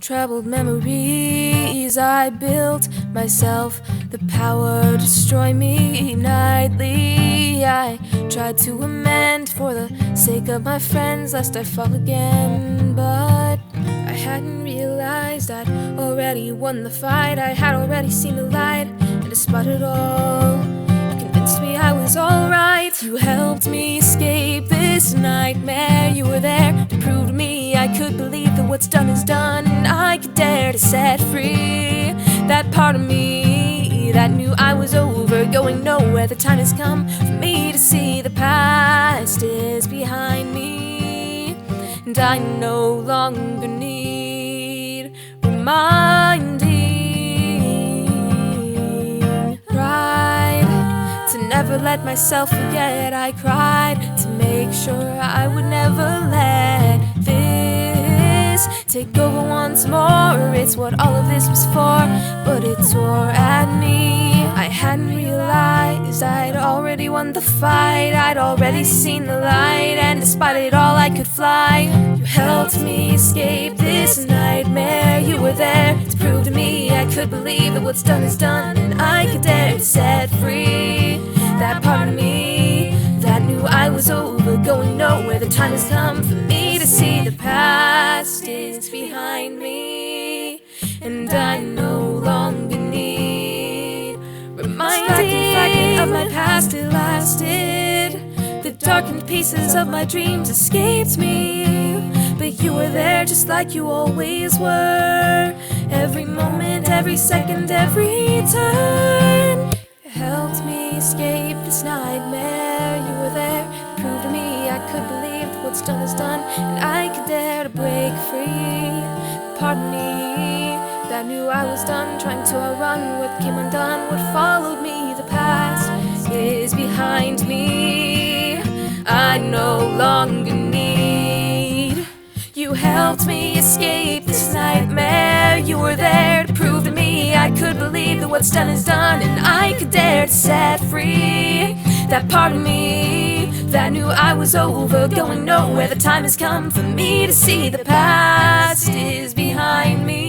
troubled memories. I built myself the power to destroy me nightly. I tried to amend for the sake of my friends, lest I fall again. But I hadn't realized I'd already won the fight. I had already seen the light, and despite it all, you convinced me I was alright. You helped me escape this nightmare. You were there to prove to me I could believe that what's done is done, and I could dare to set free that part of me that knew I was over, going nowhere. The time has come for me to see the past is behind me, and I no longer need reminding. Tried to never let myself forget. I cried to make sure I would never let this take over once more. It's what all of this was for, but it tore at me. I hadn't realized I'd already won the fight. I'd already seen the light, and despite it all I could fly. You helped me escape this nightmare. You were there to prove to me I could believe that what's done is done, and I could dare to set free that part of me that knew I was over, going nowhere. The time has come for me to see the past is behind me, and I no longer need reminding of my past. It lasted. The darkened pieces of my dreams escaped me, but you were there just like you always were. Every moment, every second, every turn. You helped me escape this nightmare. You were there to prove to me I could believe that what's done is done, and I could dare to break free. Pardon me that knew I was done, trying to outrun what came undone. What followed me, the past is behind me. I no longer need. You helped me escape this nightmare. You were there to prove to me I could believe that what's done is done, and I could dare to set free that part of me that knew I was over, going nowhere. The time has come for me to see the past is behind me.